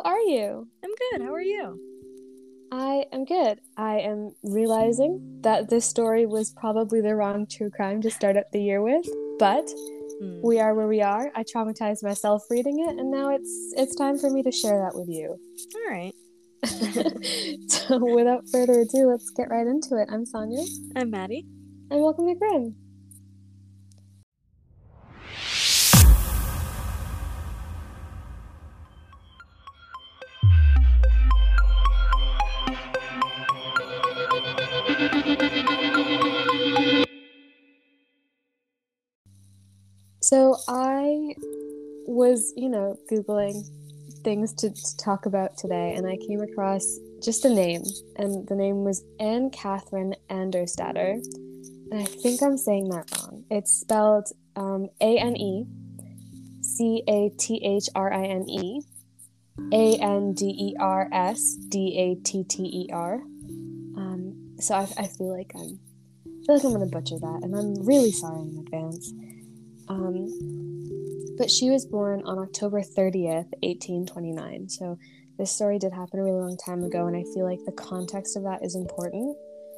How are you? I'm good. How are you? I am good. I am realizing that this story was probably the wrong true crime to start up the year with, but we are where we are. I traumatized myself reading it, and now it's time for me to share that with you. All right. So without further ado, let's get right into it. I'm Sonia. I'm Maddie. And welcome to Grim. So I was, Googling things to talk about today, and I came across just a name, and the name was Anne Catherine Andersdatter, and I think I'm saying that wrong. It's spelled ANECATHRINE ANDERSDATTER. So I feel like I'm gonna butcher that, and I'm really sorry in advance. But she was born on October 30th, 1829. So this story did happen a really long time ago, and I feel like the context of that is important.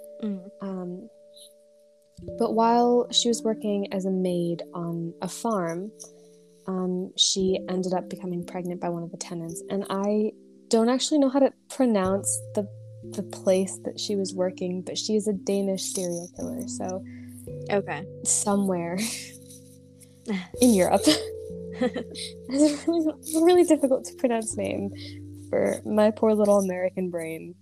But while she was working as a maid on a farm, she ended up becoming pregnant by one of the tenants. And I don't actually know how to pronounce the place that she was working, but she is a Danish serial killer. So Okay. somewhere in Europe. It's a really difficult to pronounce name for my poor little American brain.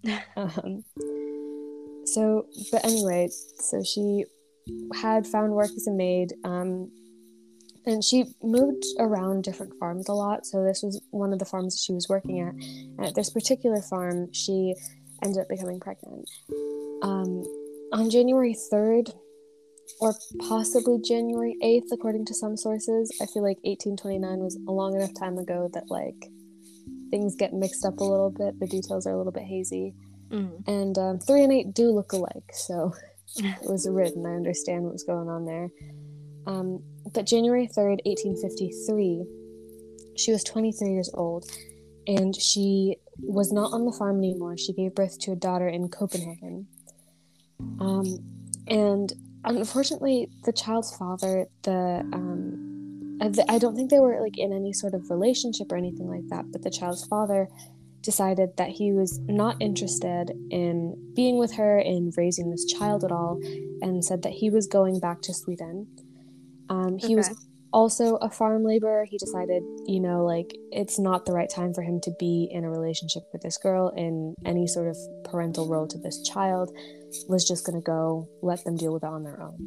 But anyway, so she had found work as a maid, and she moved around different farms a lot. So this was one of the farms she was working at. And at this particular farm, she ended up becoming pregnant. On January 3rd, or possibly January 8th, according to some sources. I feel like 1829 was a long enough time ago that, like, things get mixed up a little bit. The details are a little bit hazy. And 3 and 8 do look alike, so it was written. I understand what was going on there. But January 3rd, 1853, she was 23 years old, and she was not on the farm anymore. She gave birth to a daughter in Copenhagen. And unfortunately, the child's father, I don't think they were like in any sort of relationship or anything like that, but the child's father decided that he was not interested in being with her, in raising this child at all, and said that he was going back to Sweden. He was also a farm laborer. He decided, it's not the right time for him to be in a relationship with this girl, in any sort of parental role to this child. Was just going to go let them deal with it on their own.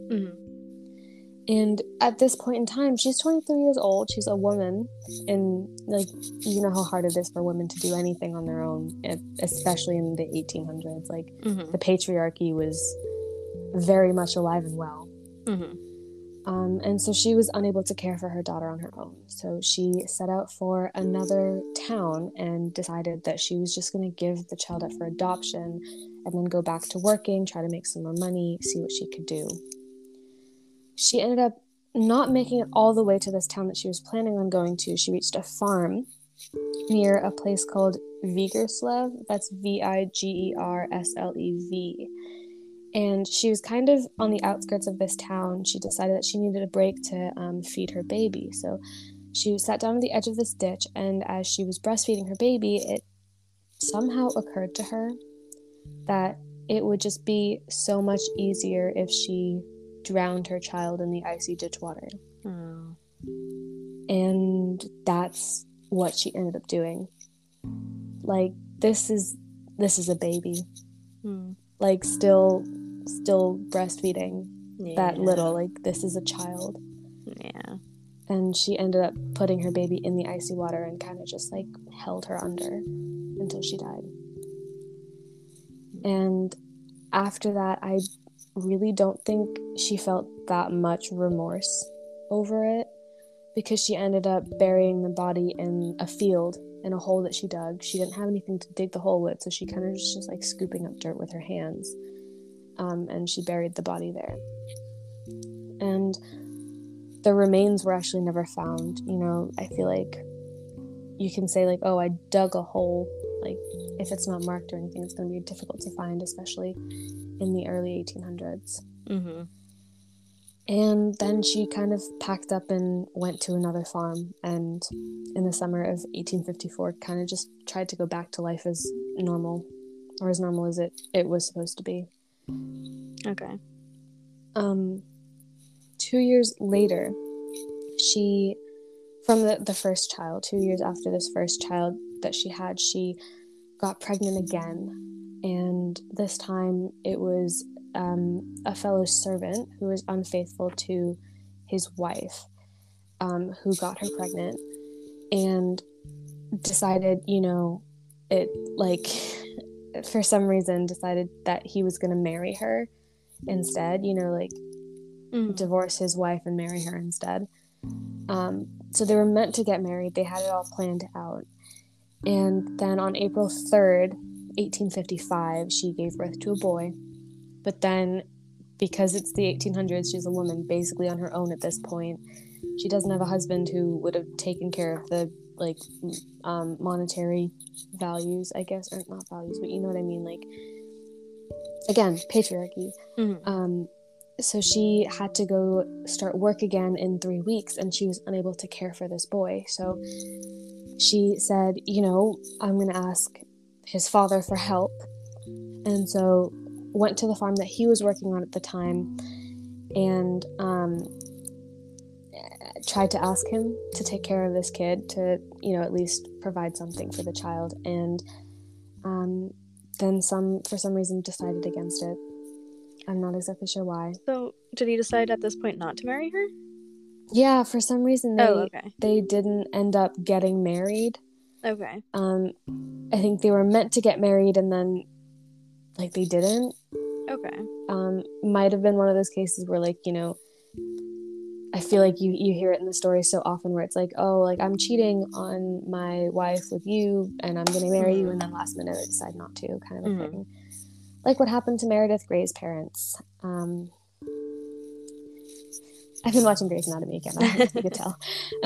And at this point in time, she's 23 years old. She's a woman, and you know how hard it is for women to do anything on their own, especially in the 1800s. The patriarchy was very much alive and well. And so she was unable to care for her daughter on her own. So she set out for another town and decided that she was just going to give the child up for adoption and then go back to working, try to make some more money, see what she could do. She ended up not making it all the way to this town that she was planning on going to. She reached a farm near a place called Vigerslev. That's Vigerslev. And she was kind of on the outskirts of this town. She decided that she needed a break to feed her baby. So she sat down at the edge of this ditch, and as she was breastfeeding her baby, it somehow occurred to her that it would just be so much easier if she drowned her child in the icy ditch water. And that's what she ended up doing. This is a baby. Still breastfeeding that little. This is a child. Yeah. And she ended up putting her baby in the icy water and kind of just held her under until she died. And after that, I really don't think she felt that much remorse over it, because she ended up burying the body in a field, in a hole that she dug. She didn't have anything to dig the hole with, so she kind of just scooping up dirt with her hands. And she buried the body there. And the remains were actually never found. I feel like you can say like, oh, I dug a hole. Like, if it's not marked or anything, it's going to be difficult to find, especially in the early 1800s. Mm-hmm. And then she kind of packed up and went to another farm, and in the summer of 1854 kind of just tried to go back to life as normal, or as normal as it was supposed to be. Okay. 2 years later, she, from the first child, 2 years after this first child that she had, she got pregnant again, and this time it was a fellow servant who was unfaithful to his wife, who got her pregnant, and decided, it, like, for some reason decided that he was going to marry her instead, divorce his wife and marry her instead. So they were meant to get married. They had it all planned out. And then on April 3rd, 1855, she gave birth to a boy. But then, because it's the 1800s, she's a woman basically on her own at this point. She doesn't have a husband who would have taken care of the, monetary values, I guess. Or not values, but you know what I mean. Like, again, patriarchy. Mm-hmm. So she had to go start work again in 3 weeks, and she was unable to care for this boy. So she said, I'm going to ask his father for help. And so went to the farm that he was working on at the time, and tried to ask him to take care of this kid, to, at least provide something for the child. And then for some reason, decided against it. I'm not exactly sure why. So, did he decide at this point not to marry her? Yeah, for some reason okay. they didn't end up getting married. Okay. I think they were meant to get married, and then, they didn't. Okay. Might have been one of those cases where, I feel like you hear it in the story so often where it's like, oh, like, I'm cheating on my wife with you, and I'm going to marry you, and then last minute I decide not to, kind of a thing. Like what happened to Meredith Grey's parents. I've been watching Grey's Anatomy again, I don't know if you could tell.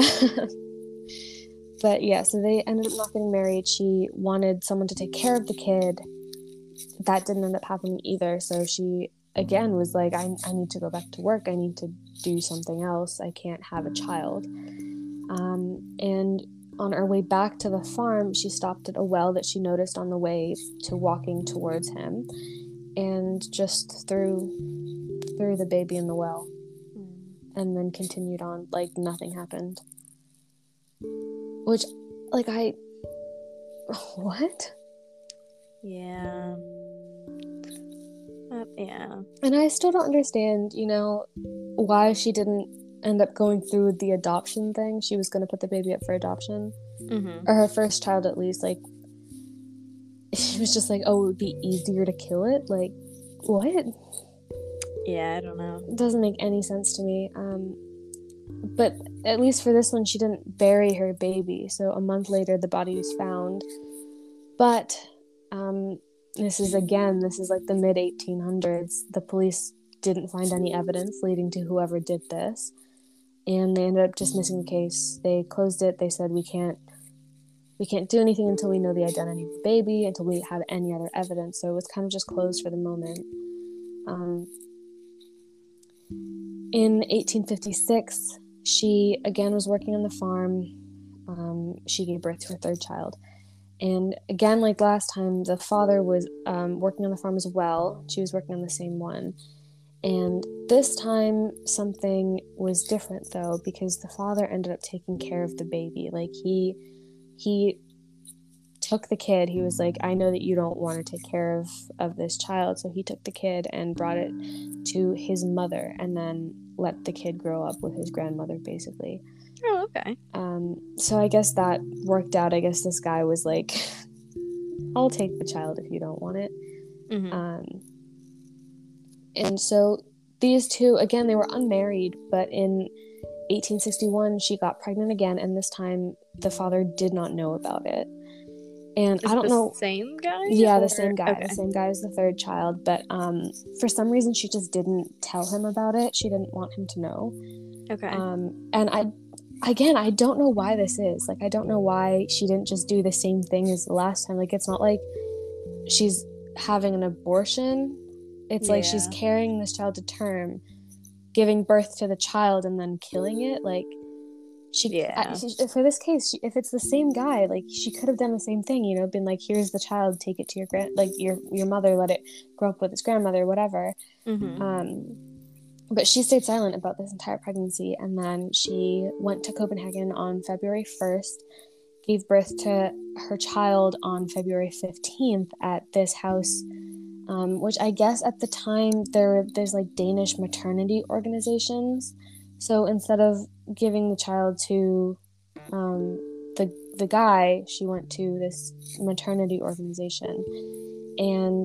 But yeah, so they ended up not getting married. She wanted someone to take care of the kid. That didn't end up happening either. So she, again, was like, I need to go back to work. I need to do something else. I can't have a child. And on her way back to the farm, she stopped at a well that she noticed on the way to walking towards him, and just threw the baby in the well, and then continued on like nothing happened. Which, what? Yeah. Yeah. And I still don't understand, why she didn't end up going through with the adoption thing. She was going to put the baby up for adoption. Or her first child, at least. Like, she was just like, oh, it would be easier to kill it? Like, what? Yeah, I don't know. It doesn't make any sense to me. But at least for this one, she didn't bury her baby. So a month later, the body was found. But this is like the mid 1800s. The police didn't find any evidence leading to whoever did this, and they ended up dismissing the case. They closed it. They said, we can't do anything until we know the identity of the baby, until we have any other evidence. So it was kind of just closed for the moment. In 1856, she again was working on the farm. She gave birth to her third child. And again, like last time, the father was working on the farm as well. She was working on the same one. And this time, something was different, though, because the father ended up taking care of the baby. Like, he took the kid. He was like, I know that you don't want to take care of this child. So he took the kid and brought it to his mother, and then let the kid grow up with his grandmother, basically. Oh, okay. So I guess that worked out. I guess this guy was like, I'll take the child if you don't want it. And so these two, again, they were unmarried, but in 1861, she got pregnant again, and this time the father did not know about it. And I don't know. Same guy? Yeah, the same guy. Okay. The same guy as the third child. But for some reason, she just didn't tell him about it. She didn't want him to know. Okay. And again, I don't know why this is. Like, I don't know why she didn't just do the same thing as the last time. Like, it's not like she's having an abortion. It's like she's Yeah. carrying this child to term, giving birth to the child, and then killing it. Like, Yeah. for this case, if it's the same guy, like, she could have done the same thing, you know, been like, here's the child, take it to your mother, let it grow up with its grandmother, whatever. Mm-hmm. But she stayed silent about this entire pregnancy, and then she went to Copenhagen on February 1st, gave birth to her child on February 15th at this house, which I guess at the time there's like Danish maternity organizations. So instead of giving the child to the guy, she went to this maternity organization, and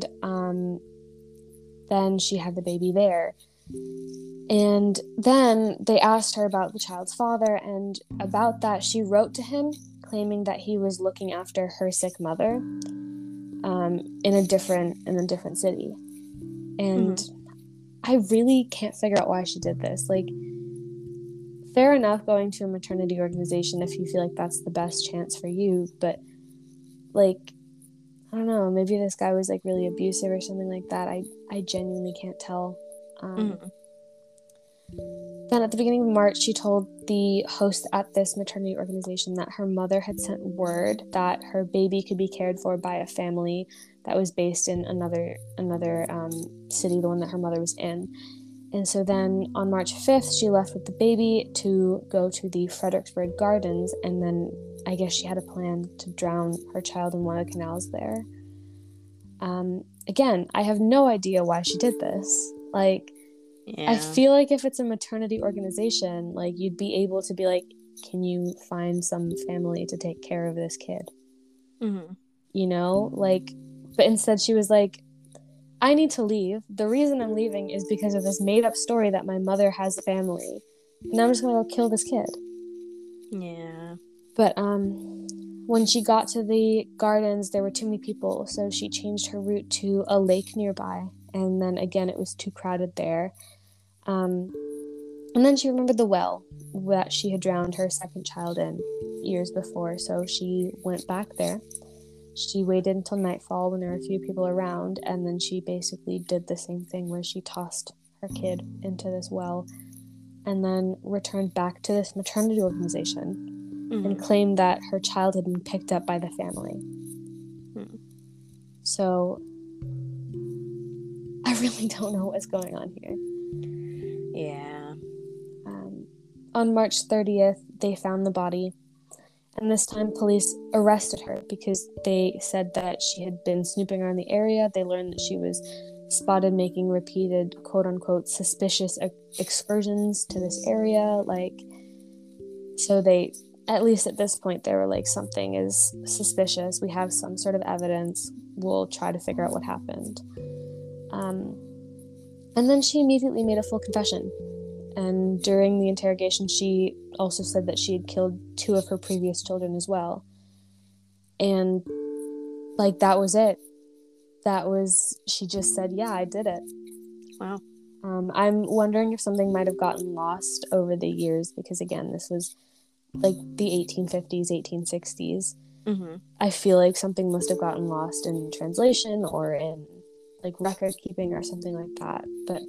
then she had the baby there. And then they asked her about the child's father, and about that she wrote to him claiming that he was looking after her sick mother in a different city. And I really can't figure out why she did this. Like, fair enough going to a maternity organization if you feel like that's the best chance for you, but like, I don't know, maybe this guy was like really abusive or something like that. I genuinely can't tell. Then at the beginning of March, she told the host at this maternity organization that her mother had sent word that her baby could be cared for by a family that was based in another city, the one that her mother was in. And so then on March 5th, she left with the baby to go to the Frederiksberg Gardens, and then I guess she had a plan to drown her child in one of the canals there. Again, I have no idea why she did this. Like, Yeah. I feel like if it's a maternity organization, like, you'd be able to be like, can you find some family to take care of this kid? You know, like, but instead she was like, I need to leave. The reason I'm leaving is because of this made up story that my mother has a family, and I'm just gonna go kill this kid. Yeah. But when she got to the gardens, there were too many people, so she changed her route to a lake nearby, and then again it was too crowded there. And then she remembered the well that she had drowned her second child in years before, so she went back there. She waited until nightfall when there were a few people around, and then she basically did the same thing where she tossed her kid into this well and then returned back to this maternity organization and claimed that her child had been picked up by the family. So I really don't know what's going on here. Yeah. On March 30th, they found the body, and this time police arrested her because they said that she had been snooping around the area. They learned that she was spotted making repeated quote-unquote suspicious excursions to this area. Like, so they, at least at this point, they were like, something is suspicious. We have some sort of evidence. We'll try to figure out what happened. And then she immediately made a full confession. And during the interrogation, she also said that she had killed 2 of her previous children as well. And, like, that was it. She just said, yeah, I did it. Wow. I'm wondering if something might have gotten lost over the years, because, again, this was, like, the 1850s, 1860s. I feel like something must have gotten lost in translation or in, like, record keeping or something like that. But,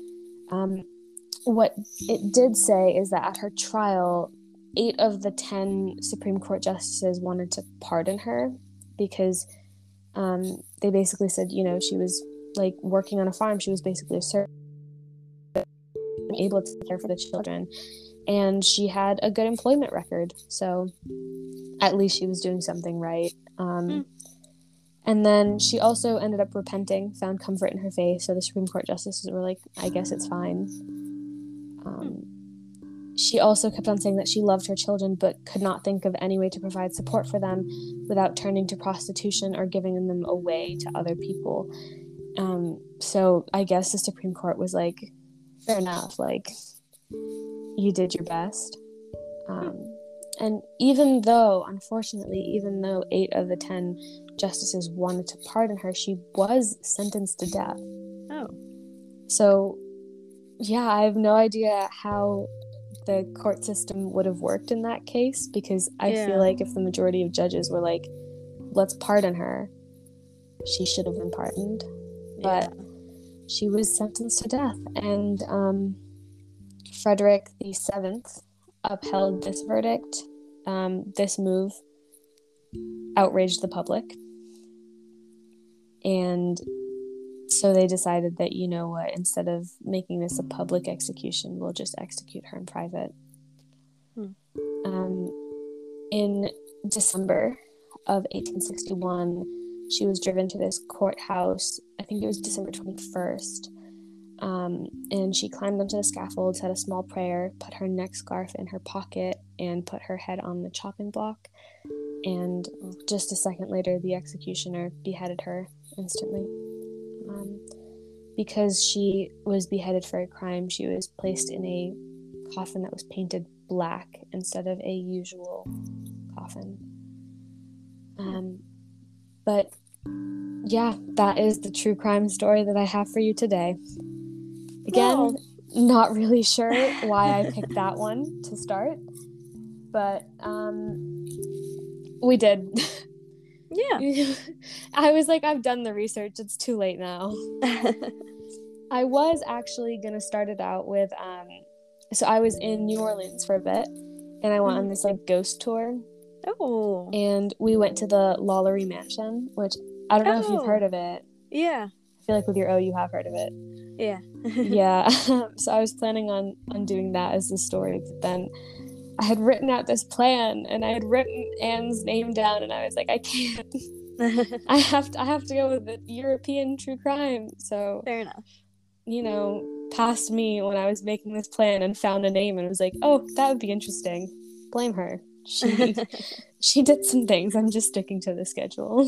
what it did say is that at her trial, 8 of the 10 Supreme Court justices wanted to pardon her because they basically said, you know, she was like working on a farm. She was basically a servant, able to care for the children, and she had a good employment record. So at least she was doing something right. And then she also ended up repenting, found comfort in her faith. So the Supreme Court justices were like, I guess it's fine. She also kept on saying that she loved her children, but could not think of any way to provide support for them without turning to prostitution or giving them away to other people. So I guess the Supreme Court was like, fair enough, like, you did your best. And even though 8 of the 10 justices wanted to pardon her, she was sentenced to death. Oh. So, yeah, I have no idea how the court system would have worked in that case, because I Yeah. feel like if the majority of judges were like, let's pardon her, she should have been pardoned. But she was sentenced to death, and Frederick VII upheld this verdict. This move outraged the public, and so they decided that, you know what, instead of making this a public execution, we'll just execute her in private. In December of 1861, she was driven to this courthouse. I think it was December 21st. And she climbed onto the scaffold, said a small prayer, put her neck scarf in her pocket, and put her head on the chopping block. And just a second later, the executioner beheaded her instantly. Because she was beheaded for a crime, she was placed in a coffin that was painted black instead of a usual coffin. But yeah, that is the true crime story that I have for you today. Again, not really sure why I picked that one to start, but we did. Yeah. I was like, I've done the research, it's too late now. I was actually gonna start it out with so I was in New Orleans for a bit, and I went on this like ghost tour. Oh. And we went to the Lalaurie Mansion, which I don't know if you've heard of it. Yeah. I feel like with your you have heard of it. Yeah. Yeah. So I was planning on doing that as the story, but then I had written out this plan, and I had written Anne's name down, and I was like, I can't. I have to go with the European true crime. So fair enough. You know, past me when I was making this plan and found a name and was like, oh, that would be interesting. Blame her. She did some things. I'm just sticking to the schedule.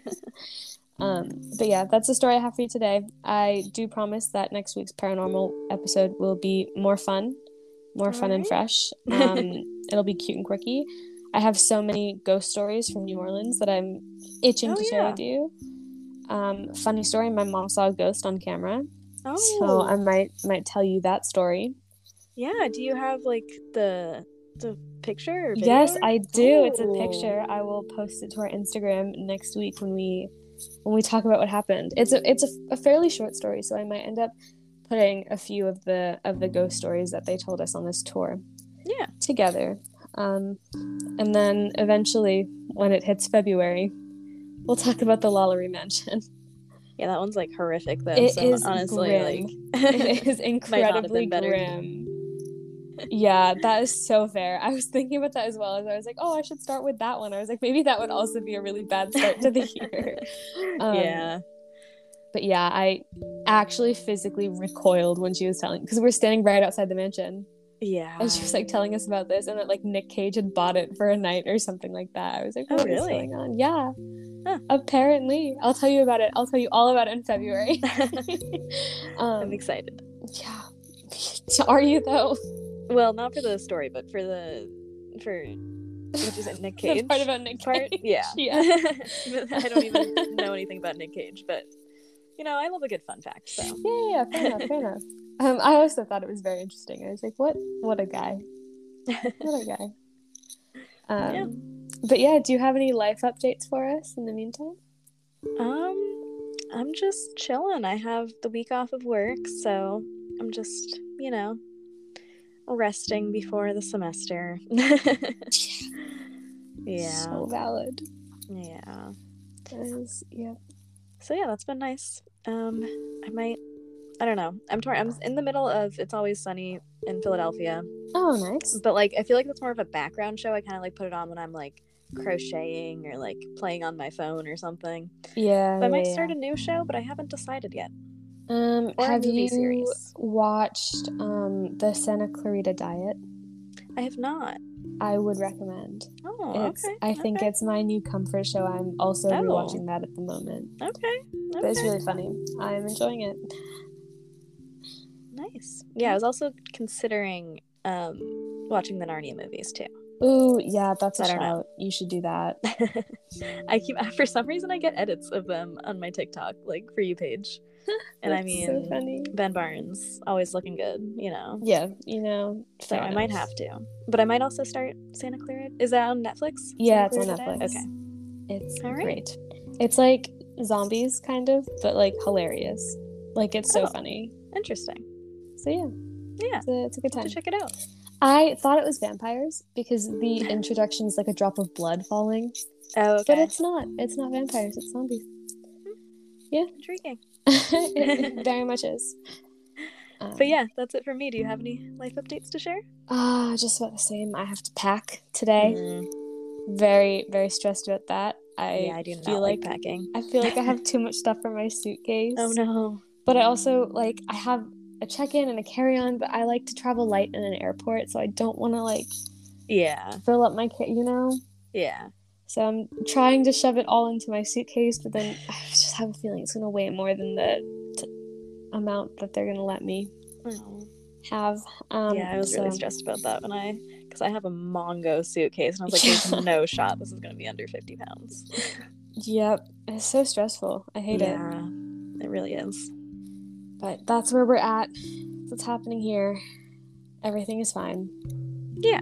But yeah, that's the story I have for you today. I do promise that next week's paranormal episode will be more fun and fresh. It'll be cute and quirky. I have so many ghost stories from New Orleans that I'm itching to share with you. Funny story, my mom saw a ghost on camera. So I might tell you that story. Yeah, do you have like the picture or video? Yes, I do. It's a picture. I will post it to our Instagram next week when we talk about what happened. It's a fairly short story, so I might end up putting a few of the ghost stories that they told us on this tour together. And then eventually, when it hits February, we'll talk about the Lalaurie Mansion. Yeah, that one's like horrific though. It is honestly grim. It is incredibly grim. Yeah, that is so fair. I was thinking about that as well. As I was like, oh, I should start with that one. I was like, maybe that would also be a really bad start to the year. Yeah. But yeah, I actually physically recoiled when she was telling, because we're standing right outside the mansion. Yeah. And she was like telling us about this, and that like Nick Cage had bought it for a night or something like that. I was like, what is going on? Yeah. Huh. Apparently. I'll tell you about it. I'll tell you all about it in February. I'm excited. Yeah. Are you though? Well, not for the story, but for which is it, Nick Cage? The part about Nick Cage. Yeah. I don't even know anything about Nick Cage, but you know, I love a good fun fact. So yeah, fair enough. I also thought it was very interesting. I was like, what a guy. What a guy. Yeah. But yeah, do you have any life updates for us in the meantime? I'm just chilling. I have the week off of work, so I'm just, you know, resting before the semester. Yeah. So valid. Yeah. Yeah. So yeah, that's been nice. I don't know. I'm torn. I'm in the middle of It's Always Sunny in Philadelphia. Oh, nice. But like, I feel like that's more of a background show. I kind of like put it on when I'm like crocheting or like playing on my phone or something. Yeah. So I might start a new show, but I haven't decided yet. Or have you watched the Santa Clarita Diet? I have not. I would recommend. Oh, okay. I think it's my new comfort show. I'm also rewatching that at the moment. Okay. But it's really funny. I'm enjoying it. Nice. Yeah, I was also considering watching the Narnia movies too. Ooh, yeah, that's a shout. You should do that. For some reason I get edits of them on my TikTok, like For You page. And I That's mean, so funny. Ben Barnes, always looking good, Yeah, So fair I enough. might have to. But I might also start Santa Clara. Is that on Netflix? Yeah, Santa it's on Clarita Diet? Netflix. Okay. It's All right. great. It's like zombies, kind of, but like hilarious. Like, it's so funny. Interesting. So yeah. Yeah. It's a good I'll time. have to check it out. I thought it was vampires because the introduction is like a drop of blood falling. Oh, okay. But it's not. It's not vampires. It's zombies. Yeah. Intriguing. It very much is. But yeah, that's it for me. Do you have any life updates to share? Just about the same. I have to pack today. Very, very stressed about that. I do not like packing. I feel like I have too much stuff in my suitcase. Oh no. But I also, like, I have a check-in and a carry-on, but I like to travel light in an airport, so I don't want to, like, fill up my Yeah. So I'm trying to shove it all into my suitcase, but then I just have a feeling it's going to weigh more than the amount that they're going to let me have. I was really stressed about that because I have a Mongo suitcase, and I was like, there's no shot this is going to be under 50 pounds. Yep. It's so stressful. I hate it. Yeah, it really is. But that's where we're at. That's what's happening here. Everything is fine. Yeah.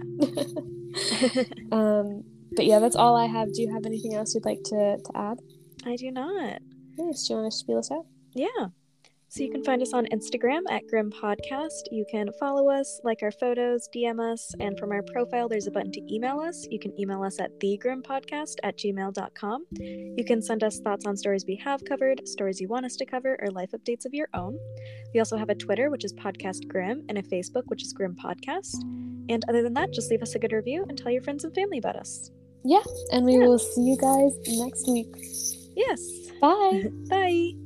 But yeah, that's all I have. Do you have anything else you'd like to add? I do not. Nice. Do you want to spiel us out? Yeah. So you can find us on Instagram at Grim Podcast. You can follow us, like our photos, DM us, and from our profile, there's a button to email us. You can email us at thegrimpodcast@gmail.com. You can send us thoughts on stories we have covered, stories you want us to cover, or life updates of your own. We also have a Twitter, which is Podcast Grim, and a Facebook, which is Grim Podcast. And other than that, just leave us a good review and tell your friends and family about us. Yeah, and we will see you guys next week. Yes. Bye. Bye.